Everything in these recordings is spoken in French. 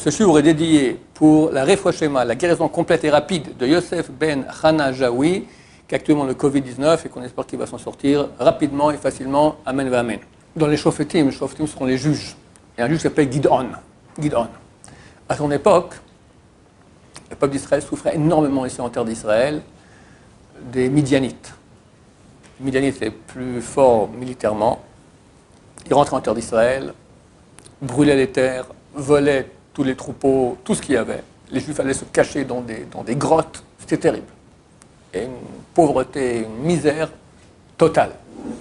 ce shiur est dédié pour la Refouach-Shema, la guérison complète et rapide de Yosef Ben Hana Jaoui, qui a actuellement le Covid-19 et qu'on espère qu'il va s'en sortir rapidement et facilement. Amen va Amen. Dans les Shofetim seront les juges. Il y a un juge qui s'appelle Gidon. À son époque, le peuple d'Israël souffrait énormément ici en terre d'Israël des Midianites. Les Midianites les plus forts militairement. Ils rentraient en terre d'Israël, brûlaient les terres, volaient tous les troupeaux, tout ce qu'il y avait. Les Juifs allaient se cacher dans des grottes. C'était terrible. Et une pauvreté, une misère totale.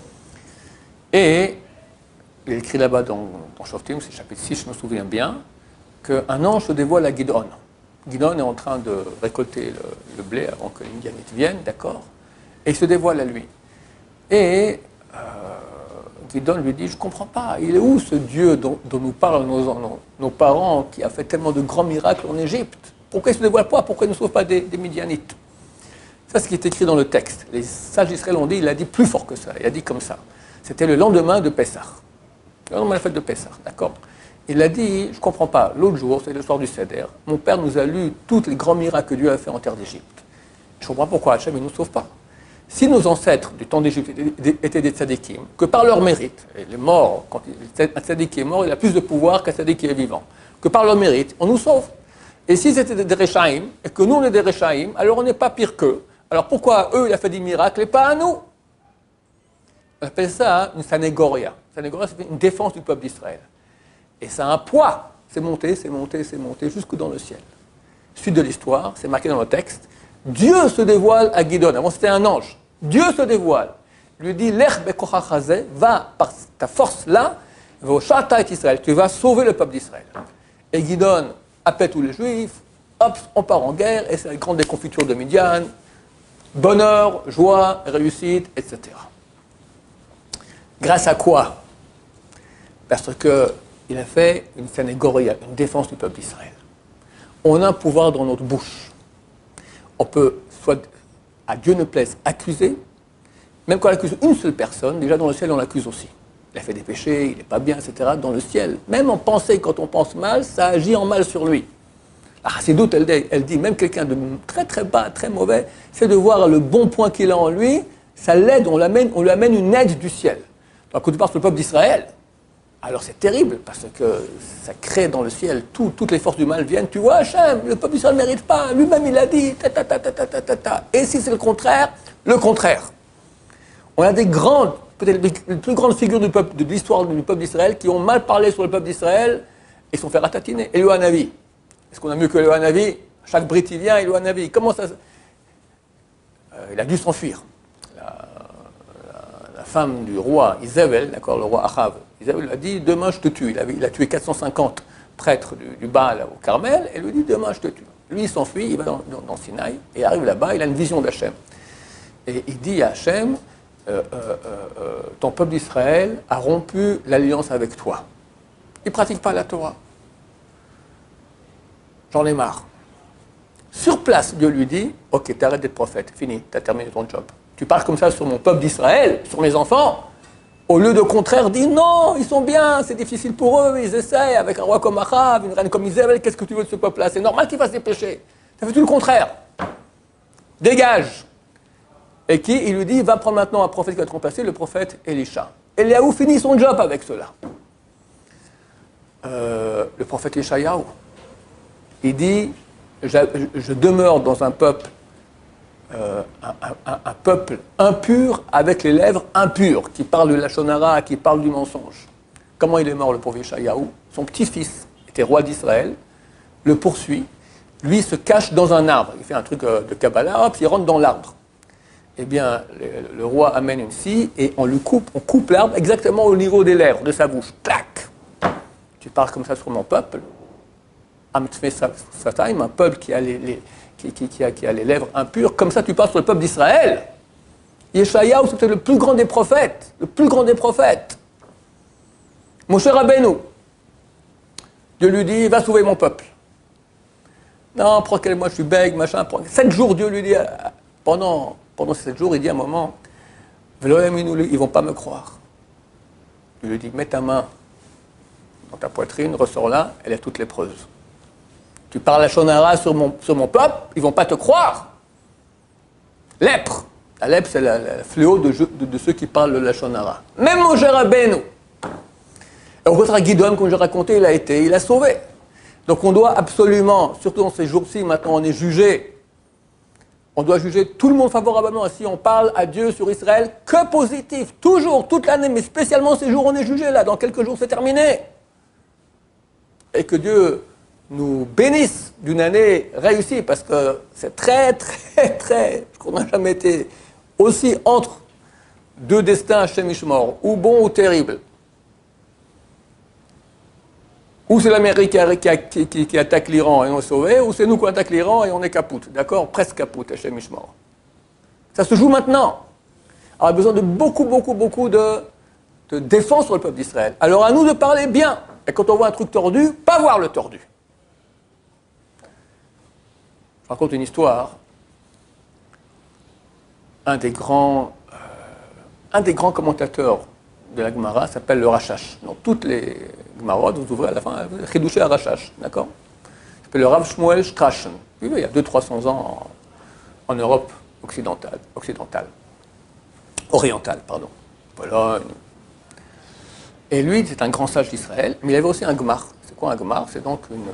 Et il est écrit là-bas dans Shoftim, c'est chapitre 6, je me souviens bien, qu'un ange se dévoile à Gidon. Gidon est en train de récolter le blé avant que les Midianites viennent, d'accord? Et il se dévoile à lui. Et Gidon lui dit, je ne comprends pas, il est où ce Dieu dont nous parlent nos parents, qui a fait tellement de grands miracles en Égypte? Pourquoi il ne se dévoile pas? Pourquoi il ne sauve pas des Midianites? Ça, c'est ce qui est écrit dans le texte. Les sages d'Israël ont dit, il a dit plus fort que ça. Il a dit comme ça. C'était le lendemain de Pessah. Le lendemain de la fête de Pessah, d'accord? Il a dit, je ne comprends pas, l'autre jour, c'est le soir du Seder, mon père nous a lu tous les grands miracles que Dieu a fait en terre d'Égypte. Je ne comprends pas pourquoi Hachem ne nous sauve pas. Si nos ancêtres du temps d'Égypte étaient des tzadikim, que par leur mérite, et les morts, quand un tzadik qui est mort, il a plus de pouvoir qu'un tzadik qui est vivant, que par leur mérite, on nous sauve. Et si c'était des Rechaïm, et que nous on est des Rechaïm, alors on n'est pas pire qu'eux. Alors pourquoi eux, il a fait des miracles et pas à nous? On appelle ça une sanégoria. Sanégoria, c'est une défense du peuple d'Israël. Et ça a un poids. C'est monté, jusque dans le ciel. Suite de l'histoire, c'est marqué dans le texte. Dieu se dévoile à Gidon. Avant, c'était un ange. Dieu se dévoile. Il lui dit, Lech bekochach hazeh, va par ta force là, v'oshata et Israël. Tu vas sauver le peuple d'Israël. Et Gidon appelle tous les Juifs. Hop, on part en guerre. Et c'est la grande déconfiture de Midian. Bonheur, joie, réussite, etc. Grâce à quoi? Parce qu'il a fait une sanégoria, une défense du peuple d'Israël. On a un pouvoir dans notre bouche. On peut, soit à Dieu ne plaise, accuser. Même quand on accuse une seule personne, déjà dans le ciel, on l'accuse aussi. Il a fait des péchés, il n'est pas bien, etc. Dans le ciel, même en pensée, quand on pense mal, ça agit en mal sur lui. La Chassidoute, elle dit, même quelqu'un de très très bas, très mauvais, c'est de voir le bon point qu'il a en lui, ça l'aide, on lui amène une aide du ciel. Donc quand tu parles sur le peuple d'Israël, alors c'est terrible, parce que ça crée dans le ciel, toutes les forces du mal viennent, tu vois, Hachem, le peuple d'Israël ne mérite pas, lui-même il a dit, Et si c'est le contraire, On a des grandes, peut-être les plus grandes figures de l'histoire du peuple d'Israël qui ont mal parlé sur le peuple d'Israël et sont fait ratatiner. Eliyahu Hanavi. Est-ce qu'on a mieux que Eliyahu Hanavi? Chaque Brit il vient, Eliyahu Hanavi. Comment ça il a dû s'enfuir. La femme du roi Isabelle, d'accord, le roi Achav, Isabelle lui a dit, demain je te tue. Il a tué 450 prêtres du Baal au Carmel, et lui dit, demain je te tue. Lui, il s'enfuit, il va dans Sinaï, et il arrive là-bas, il a une vision d'Hachem. Et il dit à Hachem, ton peuple d'Israël a rompu l'alliance avec toi. Il ne pratique pas la Torah. J'en ai marre. Sur place, Dieu lui dit, ok, t'arrêtes d'être prophète, fini, t'as terminé ton job. Tu parles comme ça sur mon peuple d'Israël, sur mes enfants. Au lieu de contraire, dis non, ils sont bien, c'est difficile pour eux, ils essayent, avec un roi comme Achav, une reine comme Isabelle, qu'est-ce que tu veux de ce peuple-là? C'est normal qu'il fasse des péchés. Ça fait tout le contraire. Dégage. Et il lui dit, va prendre maintenant un prophète qui va te remplacer, le prophète Elisha. Eliyahu finit son job avec cela. Le prophète Yeshayahu, il dit, je demeure dans un peuple, un peuple impur avec les lèvres impures, qui parle de la Shonara, qui parle du mensonge. Comment il est mort, le prophète Yeshayahu? Son petit-fils était roi d'Israël, le poursuit, lui se cache dans un arbre. Il fait un truc de Kabbalah, hop, il rentre dans l'arbre. Eh bien, le roi amène une scie et on coupe l'arbre exactement au niveau des lèvres, de sa bouche. Clac! Tu parles comme ça sur mon peuple. Amtfei Sataim, un peuple qui a les lèvres impures, comme ça tu parles sur le peuple d'Israël. Yeshayahu, c'était le plus grand des prophètes, Moshe Rabbeinu. Dieu lui dit, va sauver mon peuple. Non, moi je suis bègue, machin. 7 jours, Dieu lui dit, pendant ces 7 jours, il dit à un moment, ils ne vont pas me croire. Il lui dit, mets ta main dans ta poitrine, ressors là, elle est toute lépreuse. Tu parles la shonara sur mon peuple, ils ne vont pas te croire. Lèpre. La lèpre, c'est le fléau de ceux qui parlent de la shonara. Même Moshe Rabbeinu. Et au contraire, Gideon, comme je racontais, il a sauvé. Donc on doit absolument, surtout dans ces jours-ci, maintenant on est jugé, on doit juger tout le monde favorablement. Si on parle à Dieu sur Israël, que positif, toujours, toute l'année, mais spécialement ces jours où on est jugé là, dans quelques jours c'est terminé. Et que Dieu nous bénisse d'une année réussie, parce que c'est très, qu'on n'a jamais été aussi entre deux destins Hashem Ishmor, ou bon ou terrible. Ou c'est l'Amérique qui attaque l'Iran et on est sauvé, ou c'est nous qui attaquons l'Iran et on est capoute. D'accord? Presque capoute, Hashem Ishmor. Ça se joue maintenant. Alors, on a besoin de beaucoup de défense sur le peuple d'Israël. Alors à nous de parler bien. Et quand on voit un truc tordu, pas voir le tordu. Je raconte une histoire. Un des grands commentateurs de la Gemara s'appelle le Rashash. Dans toutes les Gemarot, vous ouvrez à la fin, Chidouché à Rashash, d'accord? Il s'appelle le Rav Shmuel Strachan. Il y a 200-300 ans en Europe orientale, pardon. Pologne. Et lui, c'est un grand sage d'Israël, mais il avait aussi un Gemar. C'est quoi un Gemar? C'est donc une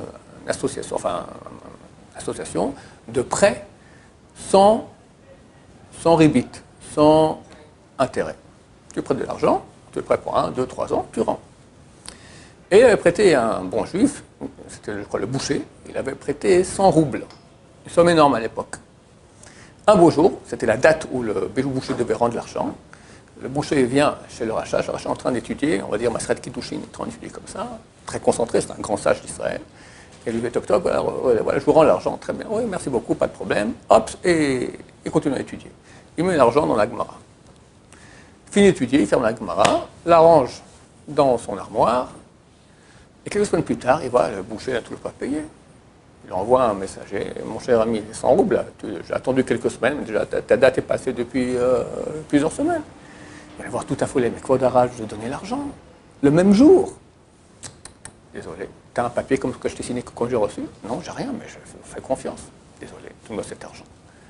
association de prêts sans rébit, sans intérêt. Tu prêtes de l'argent, tu le prêtes pour 1, 2, 3 ans, tu rends. Et il avait prêté à un bon juif, c'était je crois le boucher, il avait prêté 100 roubles, une somme énorme à l'époque. Un beau jour, c'était la date où le boucher devait rendre l'argent, le boucher vient chez le Rashash est en train d'étudier, on va dire Masret Kiddushin, il est en train d'étudier comme ça, très concentré, c'est un grand sage d'Israël. Et lui dit Toc, voilà, je vous rends l'argent, très bien, oui, merci beaucoup, pas de problème, hop, et il continue à étudier. Il met l'argent dans la Gemara. Fini d'étudier, il ferme la Gemara, l'arrange dans son armoire, et quelques semaines plus tard, il voit le boucher n'a toujours pas payé. Il envoie un messager, mon cher ami, 100 roubles, j'ai attendu quelques semaines, mais déjà ta date est passée depuis plusieurs semaines. Il va le voir tout affolé, mais quoi d'arrache de donner l'argent le même jour? Désolé, tu as un papier comme ce que je t'ai signé quand j'ai reçu? Non, j'ai rien, mais je fais confiance. Désolé, donne-moi cet argent.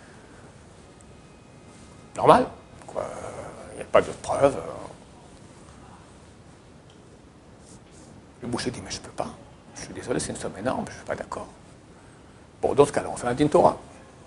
Normal, quoi. Il n'y a pas de preuve. Le boucher dit, mais je ne peux pas. Je suis désolé, c'est une somme énorme, je ne suis pas d'accord. Bon, dans ce cas-là, on fait un din Torah.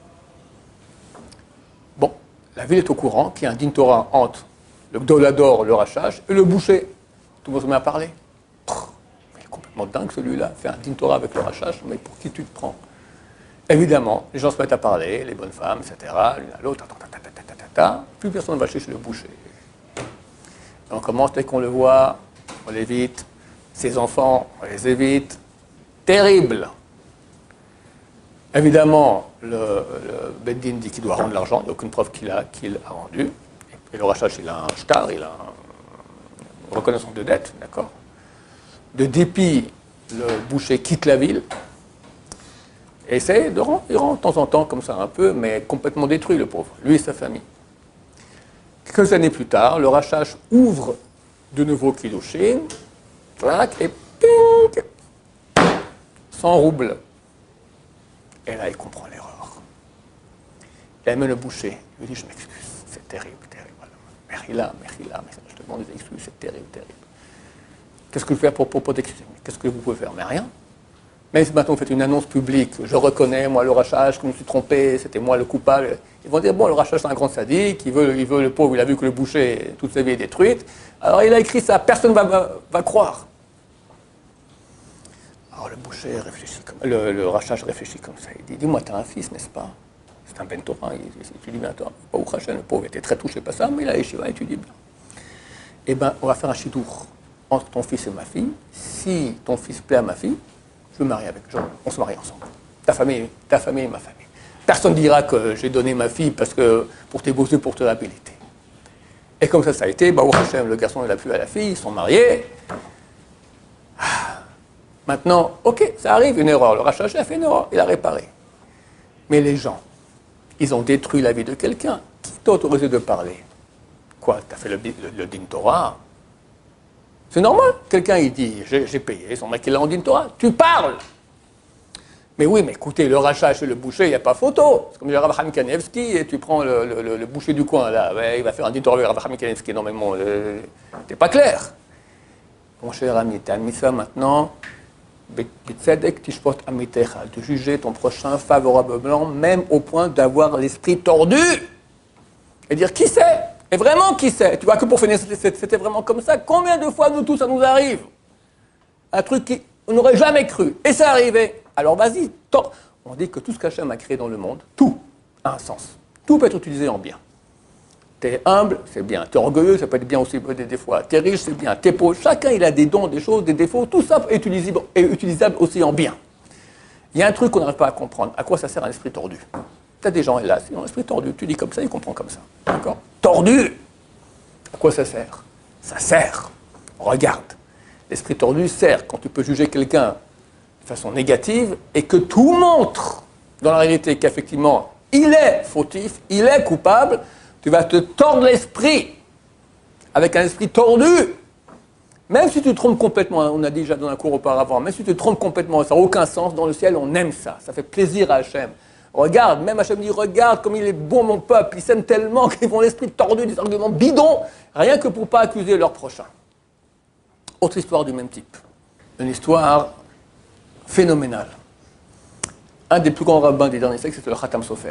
Bon, la ville est au courant qu'il y a un din Torah entre le Gdolador, le Rashash, et le boucher. Tout le monde se met à parler. Il est complètement dingue celui-là, fait un din Torah avec le Rashash, mais pour qui tu te prends? Évidemment, les gens se mettent à parler, les bonnes femmes, etc., l'une à l'autre, plus personne ne va chez le boucher. Et on commence, dès qu'on le voit, on l'évite, ses enfants, on les évite. Terrible. Évidemment, le Beddin dit qu'il doit rendre l'argent, il n'y a aucune preuve qu'il a rendu. Et le Rashash, il a un shtar, il a une reconnaissance de dette, d'accord? De dépit, le boucher quitte la ville. Et essaie de rendre, il rend de temps en temps comme ça un peu, mais complètement détruit le pauvre, lui et sa famille. Quelques années plus tard, le Rashash ouvre de nouveau Kiddushin, et ping, 100 roubles. Et là, il comprend l'erreur. Il amène le boucher, il lui dit, je m'excuse, c'est terrible. Mechila, je te demande des excuses, c'est terrible. Qu'est-ce que je fais pour t'excuser? Qu'est-ce que vous pouvez faire? Mais rien. Même si maintenant vous faites une annonce publique, je reconnais, moi, le Rashash, que je me suis trompé, c'était moi le coupable. Ils vont dire, bon, le Rashash, c'est un grand sadique, il veut le pauvre, il a vu que le boucher, toute sa vie est détruite. Alors il a écrit ça, personne ne va croire. Alors le boucher réfléchit, le Rashash réfléchit comme ça. Il dit, dis-moi, tu as un fils, n'est-ce pas? C'est un Ben Torah, il étudie bien Torah. Pas Uchashen, le pauvre était très touché par ça, mais il a étudié bien. Eh bien, on va faire un chidour entre ton fils et ma fille. Si ton fils plaît à ma fille, je me marie avec, on se marie ensemble. Ta famille et ma famille. Personne ne dira que j'ai donné ma fille parce que pour tes beaux yeux, pour te l'habilité. Et comme ça a été, Baruch Hashem, le garçon il a plu à la fille, ils sont mariés. Maintenant, ok, ça arrive, une erreur. Le Rashash a fait une erreur, il a réparé. Mais les gens, ils ont détruit la vie de quelqu'un. Qui t'a autorisé de parler? Quoi, t'as fait le din Torah? C'est normal. Quelqu'un, il dit, j'ai payé, son mec, il a en din Torah. Tu parles! Mais oui, mais écoutez, le rachat chez le boucher, il n'y a pas photo. C'est comme le Rav Chaim Kanievski, et tu prends le boucher du coin, là, ouais, il va faire un interview avec Rav Chaim Kanievski, normalement, t'es pas clair. Mon cher ami, tu as mis ça maintenant, de juger ton prochain favorablement, même au point d'avoir l'esprit tordu. Et dire, qui c'est? Et vraiment, qui c'est? Tu vois que pour finir, c'était vraiment comme ça. Combien de fois, nous tous, ça nous arrive? Un truc qu'on n'aurait jamais cru. Et ça arrivait. Alors vas-y, on dit que tout ce qu'Hachem a créé dans le monde, tout a un sens. Tout peut être utilisé en bien. T'es humble, c'est bien. T'es orgueilleux, ça peut être bien aussi des fois. T'es riche, c'est bien. T'es pauvre, chacun il a des dons, des choses, des défauts. Tout ça est utilisable aussi en bien. Il y a un truc qu'on n'arrive pas à comprendre. À quoi ça sert un esprit tordu? T'as des gens, hélas, ils ont un esprit tordu. Tu dis comme ça, ils comprennent comme ça. D'accord? Tordu! À quoi ça sert? Ça sert. Regarde. L'esprit tordu sert quand tu peux juger quelqu'un de façon négative et que tout montre dans la réalité qu'effectivement il est fautif, il est coupable, tu vas te tordre l'esprit avec un esprit tordu. Même si tu te trompes complètement, on a dit déjà dans un cours auparavant, même si tu te trompes complètement, ça n'a aucun sens, dans le ciel on aime ça, ça fait plaisir à Hachem. Regarde, même Hachem dit, regarde comme il est bon mon peuple, ils s'aiment tellement qu'ils ont l'esprit tordu, des arguments bidons, rien que pour ne pas accuser leur prochain. Autre histoire du même type, une histoire phénoménale. Un des plus grands rabbins des derniers siècles, c'était le Khatam Sofer.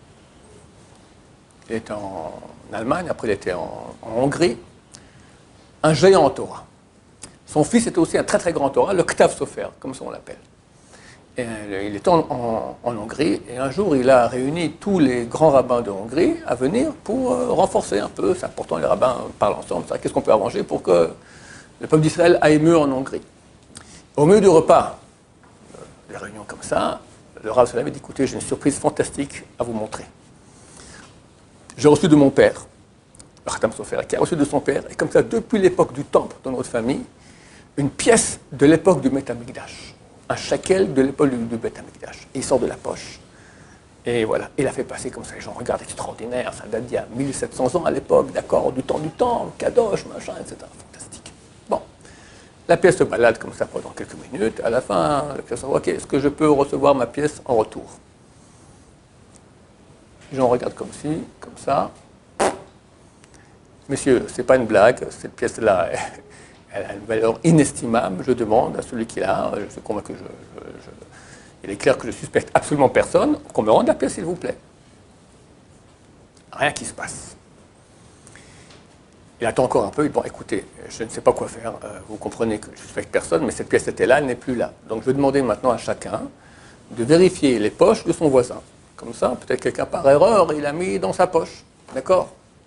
Il était en Allemagne, après il était en Hongrie, un géant en Torah. Son fils était aussi un très très grand Torah, le Ktav Sofer, comme ça on l'appelle. Et il était en Hongrie, et un jour il a réuni tous les grands rabbins de Hongrie à venir pour renforcer un peu, c'est important, les rabbins parlent ensemble, qu'est-ce qu'on peut arranger pour que le peuple d'Israël aille mieux en Hongrie. Au milieu du repas, les réunions comme ça, le Rav se lève et dit, écoutez, j'ai une surprise fantastique à vous montrer. J'ai reçu de mon père, le Khatam Sofer, qui a reçu de son père, et comme ça, depuis l'époque du temple dans notre famille, une pièce de l'époque du Beth Amikdash, un shekel de l'époque du Beth Amikdash. Et il sort de la poche. Et voilà, il a fait passer comme ça, les gens regardent, extraordinaire, ça date d'il y a 1700 ans à l'époque, d'accord, du temps, Kadosh, machin, etc. Fantastique. Bon, la pièce se balade comme ça pendant quelques minutes, à la fin, la pièce se dit, ok, est-ce que je peux recevoir ma pièce en retour? Les gens regardent comme ci, comme ça. Monsieur, c'est pas une blague, cette pièce-là, elle a une valeur inestimable, je demande à celui qui l'a, je suis convaincu, il est clair que je suspecte absolument personne, qu'on me rende la pièce s'il vous plaît. Rien qui se passe. Il attend encore un peu, il dit, bon écoutez, je ne sais pas quoi faire, vous comprenez que je suspecte personne, mais cette pièce était là, elle n'est plus là. Donc je vais demander maintenant à chacun de vérifier les poches de son voisin. Comme ça, peut-être quelqu'un par erreur, il l'a mis dans sa poche. D'accord?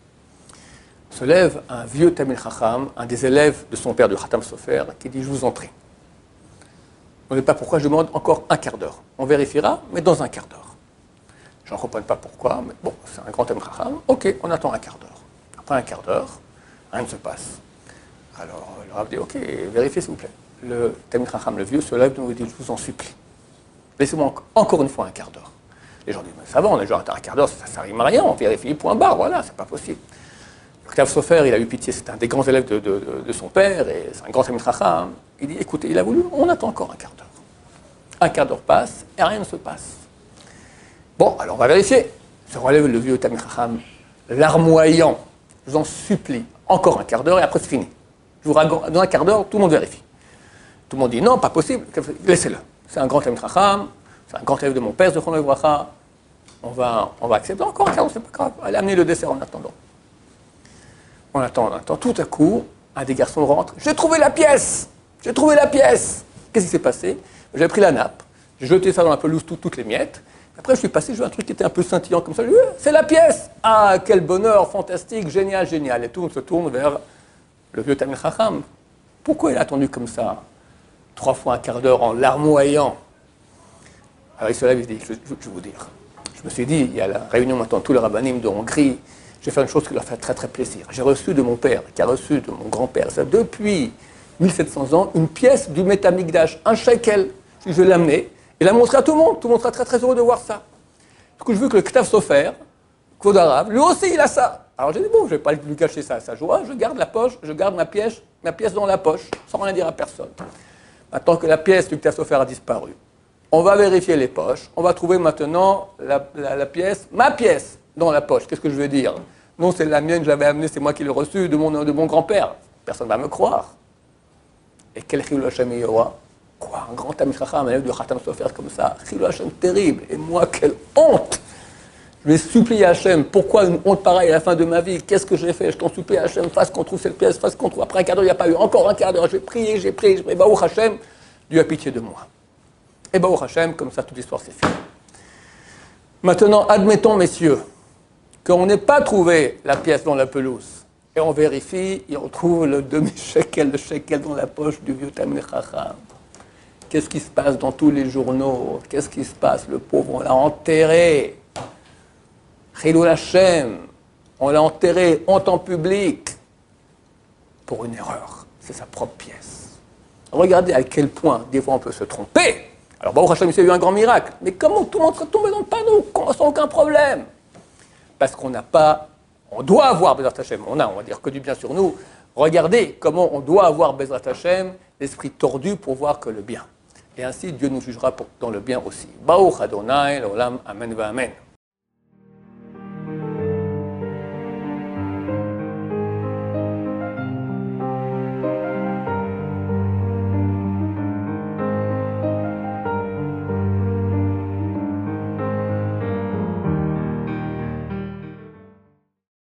Se lève un vieux Tamil Chacham, un des élèves de son père, du Khatam Sofer, qui dit, je vous en prie. On ne sait pas pourquoi, je demande encore un quart d'heure. On vérifiera, mais dans un quart d'heure. Je n'en comprends pas pourquoi, mais bon, c'est un grand Tamil Chacham. Ok, on attend un quart d'heure. Après un quart d'heure, rien ne se passe. Alors, le Rav dit, ok, vérifiez s'il vous plaît. Le Tamil Chacham, le vieux, se lève et nous dit, je vous en supplie. Laissez-moi encore une fois un quart d'heure. Les gens disent, mais ça va, on est déjà un quart d'heure, ça rime à rien, on vérifie, point barre, voilà, c'est pas possible. Le Ktav Sofer, il a eu pitié, c'est un des grands élèves de son père, et c'est un grand Tamil Chacham. Il dit, écoutez, il a voulu, on attend encore un quart d'heure. Un quart d'heure passe, et rien ne se passe. Bon, alors on va vérifier. Se relève le vieux Tamil Chacham, larmoyant, je vous en supplie, encore un quart d'heure, et après c'est fini. Je vous raconte, dans un quart d'heure, tout le monde vérifie. Tout le monde dit, non, pas possible, laissez-le. C'est un grand Tamil Chacham, c'est un grand élève de mon père, Zichrono Livracha. On va accepter encore un quart d'heure, c'est pas grave. Allez, amenez le dessert en attendant. On attend. Tout à coup, un des garçons rentre. J'ai trouvé la pièce. Qu'est-ce qui s'est passé? J'ai pris la nappe, j'ai jeté ça dans la pelouse, toutes les miettes. Après, je suis passé, j'ai vu un truc qui était un peu scintillant comme ça. C'est la pièce. Ah, quel bonheur, fantastique, génial. Et tout le monde se tourne vers le vieux Tamil Chacham. Pourquoi il a attendu comme ça 3 fois un quart d'heure en larmoyant? Alors il se lève et dit, je vais vous dire. Je me suis dit, il y a la réunion maintenant de tous les rabbinim de Hongrie. Je vais faire une chose qui leur fait très très plaisir. J'ai reçu de mon père, qui a reçu de mon grand-père, ça depuis 1700 ans, une pièce du Beth Amikdash, un shekel. Je vais l'amener et la montrer à tout le monde. Tout le monde sera très très heureux de voir ça. Du coup, je veux que le Ktav Sofer, Kvod Harav, lui aussi il a ça. Alors j'ai dit, bon, je ne vais pas lui cacher ça, sa joie, je garde la poche, je garde ma pièce dans la poche, sans rien dire à personne. Maintenant que la pièce du Ktav Sofer a disparu, On va vérifier les poches. On va trouver maintenant la pièce, ma pièce, dans la poche. Qu'est-ce que je veux dire? Non, c'est la mienne, je l'avais amenée, c'est moi qui l'ai reçue de mon grand-père. Personne ne va me croire. Et quel Chilul Hashem il y aura? Quoi? Un grand Talmid Chacham, un élève de Khatam Sofer comme ça. Chilul Hashem terrible. Et moi, quelle honte! Je vais supplier Hachem. Pourquoi une honte pareille à la fin de ma vie? Qu'est-ce que j'ai fait? Je t'en supplie, Hachem, fasse qu'on trouve cette pièce, fasse qu'on trouve. Après un quart d'heure, il n'y a pas eu. Encore un quart d'heure. J'ai prié. Et Baruch Hachem, Dieu a pitié de moi. Et Baruch Hachem, comme ça, toute l'histoire c'est fini. Maintenant, admettons, messieurs, qu'on n'ait pas trouvé la pièce dans la pelouse. Et on vérifie, et on trouve le demi-shekel, le shekel dans la poche du vieux Talmid Chacham. Qu'est-ce qui se passe dans tous les journaux? Qu'est-ce qui se passe? Le pauvre, on l'a enterré. Chilul Hashem, on l'a enterré, honte en public, pour une erreur. C'est sa propre pièce. Regardez à quel point, des fois, on peut se tromper. Alors, Baruch Hashem, il s'est eu un grand miracle. Mais comment tout le monde serait tombé dans le panneau sans aucun problème? Parce qu'on n'a pas, on doit avoir Bezrat Hashem. On va dire que du bien sur nous. Regardez comment on doit avoir Bezrat Hashem, l'esprit tordu pour voir que le bien. Et ainsi, Dieu nous jugera dans le bien aussi. Baruch Adonai, l'olam, amen, va amen.